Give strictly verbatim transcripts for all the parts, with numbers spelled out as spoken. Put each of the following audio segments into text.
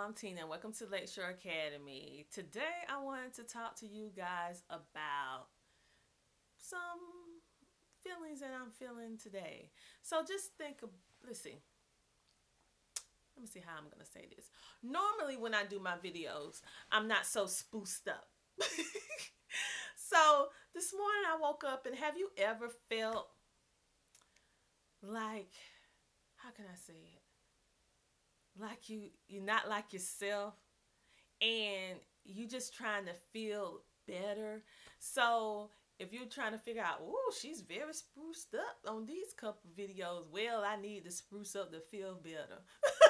I'm Tina and welcome to Lakeshore Academy. Today I wanted to talk to you guys about some feelings that I'm feeling today. So just think of, let's see. Let me see how I'm going to say this. Normally when I do my videos, I'm not so spruced up. So this morning I woke up, and have you ever felt like, how can I say it? Like you, you're not like yourself, and you just trying to feel better. So if you're trying to figure out, oh, she's very spruced up on these couple videos, well, I need to spruce up to feel better.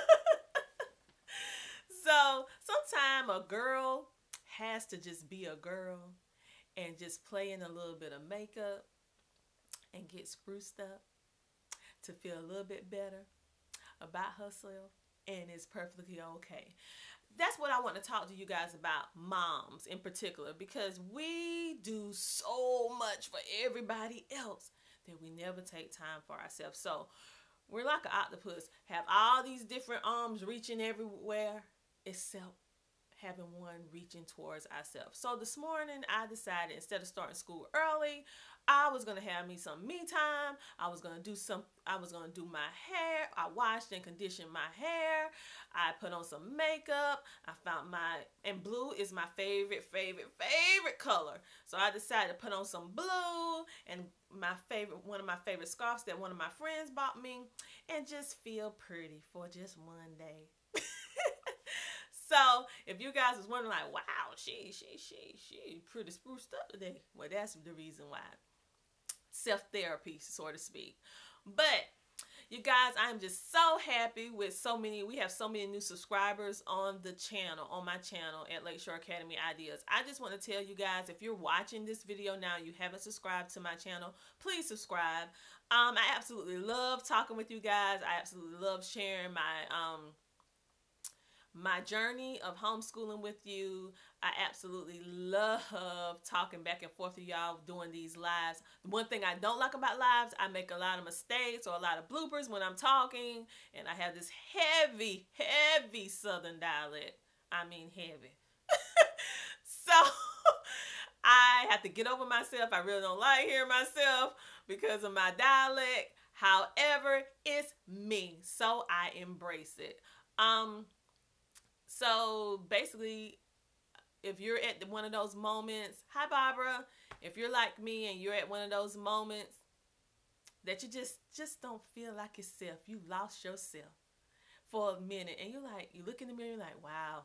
So sometimes a girl has to just be a girl and just play in a little bit of makeup and get spruced up to feel a little bit better about herself, and it's perfectly okay. That's what I want to talk to you guys about, moms in particular, because we do so much for everybody else that we never take time for ourselves. So we're like an octopus, have all these different arms reaching everywhere except having one reaching towards ourselves. So this morning I decided, instead of starting school early, I was gonna have me some me time. I was gonna do some I was gonna do my hair. I washed and conditioned my hair. I put on some makeup. I found my and blue is my favorite, favorite, favorite color. So I decided to put on some blue and my favorite one of my favorite scarves that one of my friends bought me, and just feel pretty for just one day. So if you guys was wondering like, wow, she, she, she, she pretty spruced up today. Well, that's the reason why. Self-therapy, so to speak. But you guys, I'm just so happy with so many, we have so many new subscribers on the channel, on my channel at Lakeshore Academy Ideas. I just want to tell you guys, if you're watching this video now, you haven't subscribed to my channel, please subscribe. Um, I absolutely love talking with you guys. I absolutely love sharing my, um, my journey of homeschooling with you. I absolutely love talking back and forth with y'all doing these lives. The one thing I don't like about lives, I make a lot of mistakes or a lot of bloopers when I'm talking, and I have this heavy, heavy Southern dialect. I mean heavy. So I have to get over myself. I really don't like hearing myself because of my dialect. However, it's me, so I embrace it. Um, So basically, if you're at one of those moments, hi Barbara, if you're like me and you're at one of those moments that you just, just don't feel like yourself, you lost yourself for a minute, and you're like, you look in the mirror, you're like, wow,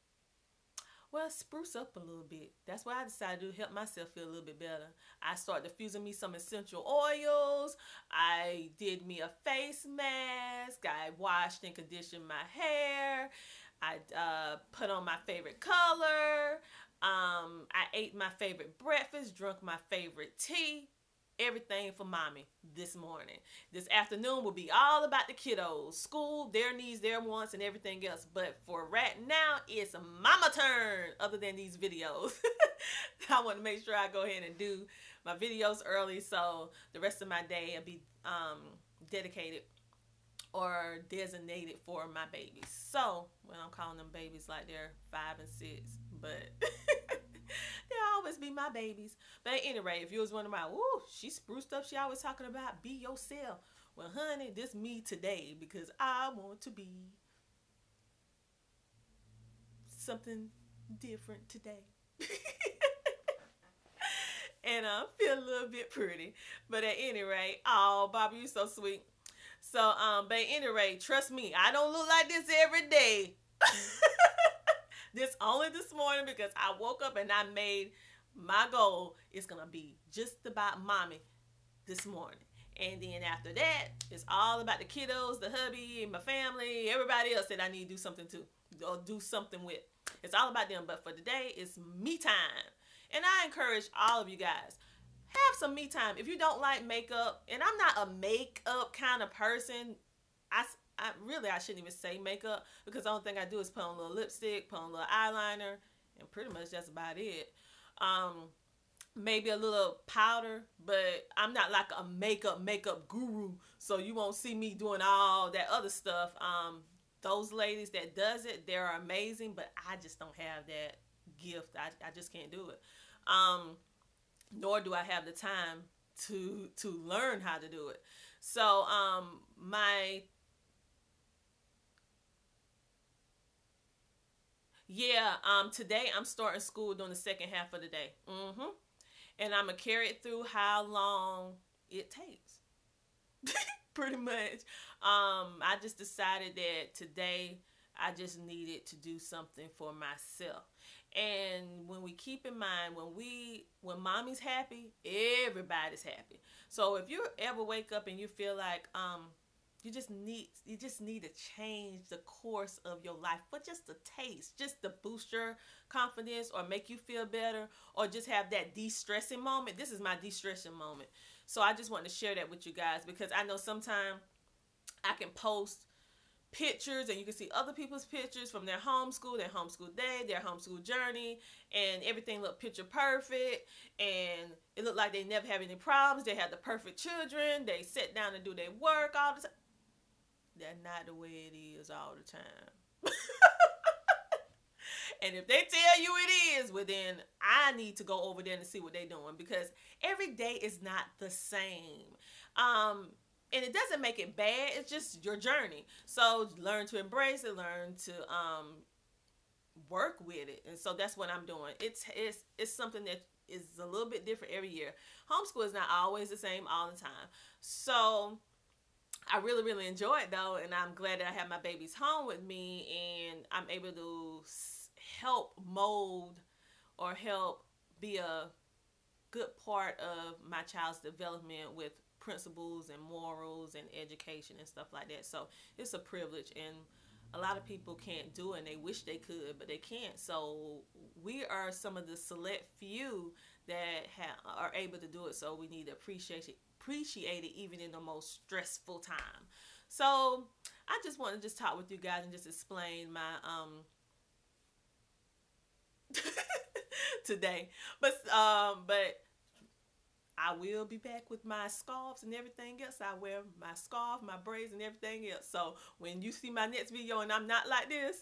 well, spruce up a little bit. That's what I decided to do, help myself feel a little bit better. I started diffusing me some essential oils. I did me a face mask. I washed and conditioned my hair. I uh, put on my favorite color. Um, I ate my favorite breakfast, drank my favorite tea. Everything for mommy this morning. This afternoon will be all about the kiddos. School, their needs, their wants, and everything else. But for right now, it's mama turn, other than these videos. I want to make sure I go ahead and do my videos early, so the rest of my day will be um, dedicated or designated for my babies. So, when I'm calling them babies like they're five and six, but they'll always be my babies. But at any rate, if you was wondering about, ooh, she spruced up, she always talking about be yourself. Well, honey, this me today, because I want to be something different today. And I uh, feel a little bit pretty. But at any rate, oh, Bobby, you so sweet. So, um, but at any rate, trust me, I don't look like this every day. This only this morning, because I woke up and I made my goal is going to be just about mommy this morning. And then after that, it's all about the kiddos, the hubby, my family, everybody else that I need to do something to, or do something with. It's all about them. But for today, it's me time. And I encourage all of you guys, have some me time. If you don't like makeup, and I'm not a makeup kind of person, I, I really, I shouldn't even say makeup, because the only thing I do is put on a little lipstick, put on a little eyeliner, and pretty much that's about it. Um, maybe a little powder, but I'm not like a makeup, makeup guru, so you won't see me doing all that other stuff. Um, those ladies that does it, they're amazing, but I just don't have that gift. I, I just can't do it. Um, nor do I have the time to to learn how to do it. So um my yeah, um today I'm starting school during the second half of the day. Mm-hmm. And I'm gonna carry it through how long it takes. Pretty much. Um, I just decided that today I just needed to do something for myself. And when we keep in mind, when we when mommy's happy, everybody's happy. So if you ever wake up and you feel like um you just need you just need to change the course of your life for just a taste, just to boost your confidence or make you feel better or just have that de-stressing moment. This is my de-stressing moment. So I just want to share that with you guys because I know sometimes I can post pictures and you can see other people's pictures from their homeschool, their homeschool day, their homeschool journey, and everything look picture perfect and it looked like they never have any problems. They have the perfect children. They sit down and do their work all the time. That's not the way it is all the time. And if they tell you it is, well then I need to go over there and see what they're doing because every day is not the same. Um, and it doesn't make it bad. It's just your journey. So learn to embrace it, learn to um, work with it. And so that's what I'm doing. It's, it's, it's something that is a little bit different every year. Homeschool is not always the same all the time. So I really, really enjoy it though. And I'm glad that I have my babies home with me and I'm able to help mold or help be a good part of my child's development with principles and morals and education and stuff like that. So it's a privilege and a lot of people can't do it and they wish they could, but they can't. So we are some of the select few that ha- are able to do it. So we need to appreciate it, appreciate it even in the most stressful time. So I just want to just talk with you guys and just explain my um today, but um, but I will be back with my scarves and everything else. I wear my scarf, my braids, and everything else. So when you see my next video and I'm not like this,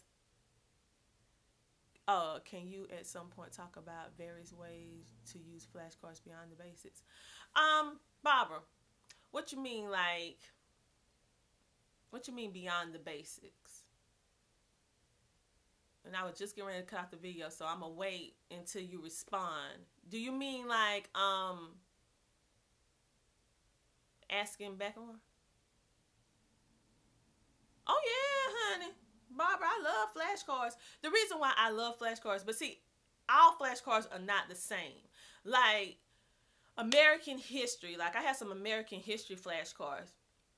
uh, can you at some point talk about various ways to use flashcards beyond the basics? Um, Barbara, what you mean like? What you mean beyond the basics? And I was just getting ready to cut out the video, so I'm gonna wait until you respond. Do you mean like um asking back on? Oh yeah, honey. Barbara, I love flashcards. The reason why I love flashcards, but see, all flashcards are not the same. Like American history, like I have some American history flashcards.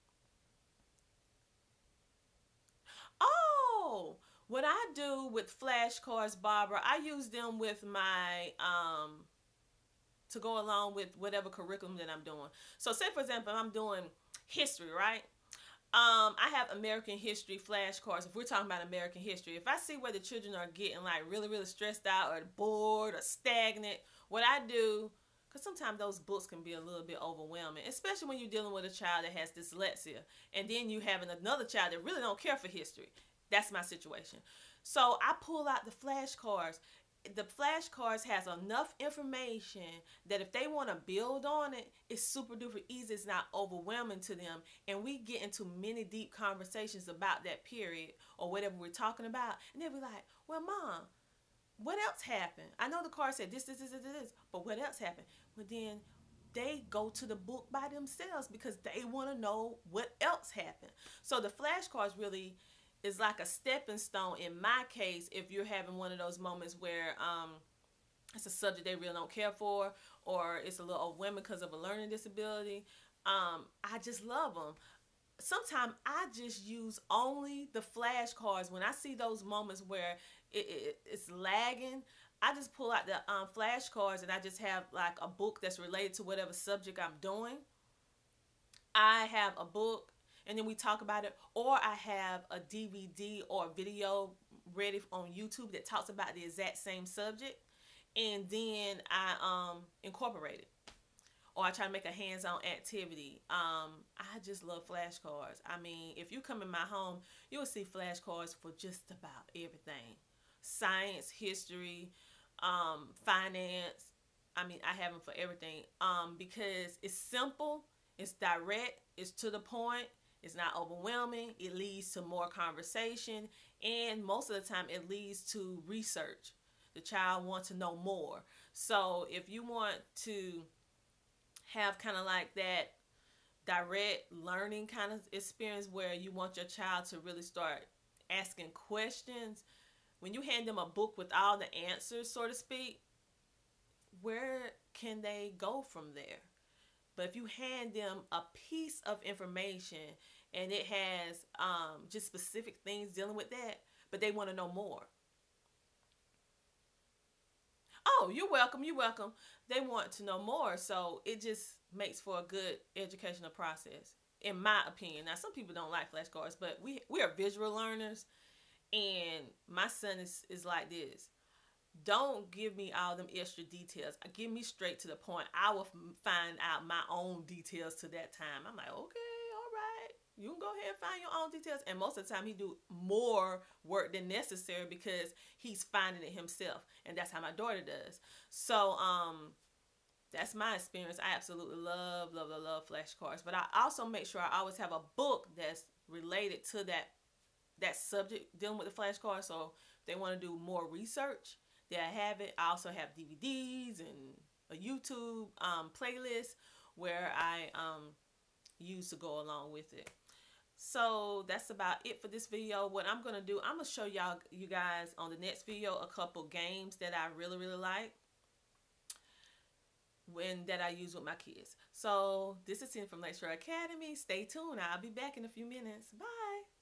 Oh, what I do with flashcards, Barbara, I use them with my, um, to go along with whatever curriculum that I'm doing. So say, for example, I'm doing history, right? Um, I have American history flashcards. If we're talking about American history, if I see where the children are getting like really, really stressed out or bored or stagnant, what I do, because sometimes those books can be a little bit overwhelming, especially when you're dealing with a child that has dyslexia. And then you having another child that really don't care for history. That's my situation. So I pull out the flashcards. The flashcards has enough information that if they want to build on it, it's super duper easy. It's not overwhelming to them. And we get into many deep conversations about that period or whatever we're talking about. And they'll be like, well, Mom, what else happened? I know the card said this, this, this, this, this, but what else happened? But then they go to the book by themselves because they want to know what else happened. So the flashcards really is like a stepping stone in my case if you're having one of those moments where um, it's a subject they really don't care for or it's a little overwhelming because of a learning disability. Um, I just love them. Sometimes I just use only the flashcards. When I see those moments where it, it, it's lagging, I just pull out the um, flashcards and I just have like a book that's related to whatever subject I'm doing. I have a book and then we talk about it, or I have a D V D or a video ready on YouTube that talks about the exact same subject, and then I um, incorporate it. or I try to make a hands-on activity. Um, I just love flashcards. I mean, if you come in my home, you'll see flashcards for just about everything. Science, history, um, finance. I mean, I have them for everything um, because it's simple, it's direct, it's to the point, it's not overwhelming, it leads to more conversation, and most of the time it leads to research. The child wants to know more. So if you want to have kind of like that direct learning kind of experience where you want your child to really start asking questions, when you hand them a book with all the answers, so to speak, where can they go from there? But if you hand them a piece of information and it has um, just specific things dealing with that, but they want to know more. Oh, you're welcome, you're welcome. They want to know more, so it just makes for a good educational process, in my opinion. Now, some people don't like flashcards, but we we are visual learners, and my son is, is like this. Don't give me all them extra details. Give me straight to the point. I will find out my own details to that time. I'm like, okay, all right. You can go ahead and find your own details. And most of the time he do more work than necessary because he's finding it himself. And that's how my daughter does. So um, that's my experience. I absolutely love, love, love, love flashcards. But I also make sure I always have a book that's related to that, that subject dealing with the flashcards. So if they want to do more research, that I have it. I also have D V Ds and a YouTube um, playlist where I um, use to go along with it. So that's about it for this video. What I'm going to do, I'm going to show y'all, you guys on the next video, a couple games that I really, really like when that I use with my kids. So this is Tina from Lakeshore Academy. Stay tuned. I'll be back in a few minutes. Bye.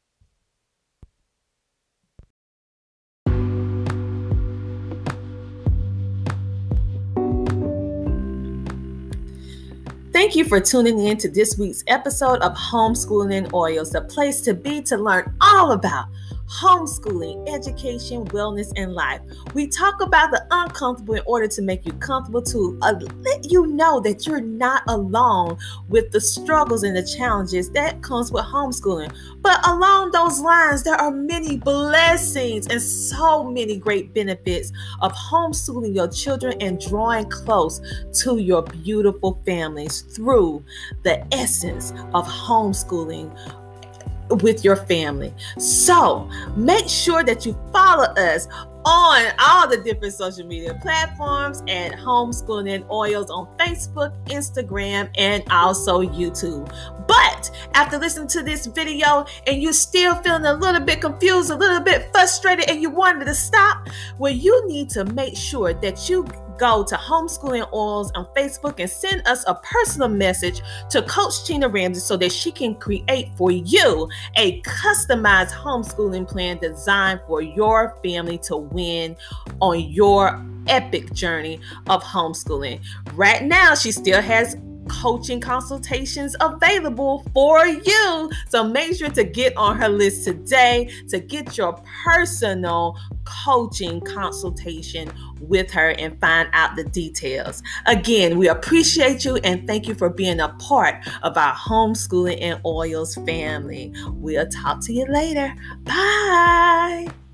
Thank you for tuning in to this week's episode of Homeschooling in Oils, the place to be to learn all about homeschooling, education, wellness, and life. We talk about the uncomfortable in order to make you comfortable, to uh, let you know that you're not alone with the struggles and the challenges that comes with homeschooling. But along those lines, there are many blessings and so many great benefits of homeschooling your children and drawing close to your beautiful families through the essence of homeschooling with your family. So make sure that you follow us on all the different social media platforms and Homeschooling in Oils on Facebook, Instagram, and also YouTube. But after listening to this video and you're still feeling a little bit confused, a little bit frustrated, and you wanted to stop, well, you need to make sure that you go to Homeschooling Oils on Facebook and send us a personal message to Coach Tina Ramsey so that she can create for you a customized homeschooling plan designed for your family to win on your epic journey of homeschooling. Right now, she still has coaching consultations available for you. So make sure to get on her list today to get your personal coaching consultation with her and find out the details. Again, we appreciate you and thank you for being a part of our Homeschooling in Oils family. We'll talk to you later. Bye.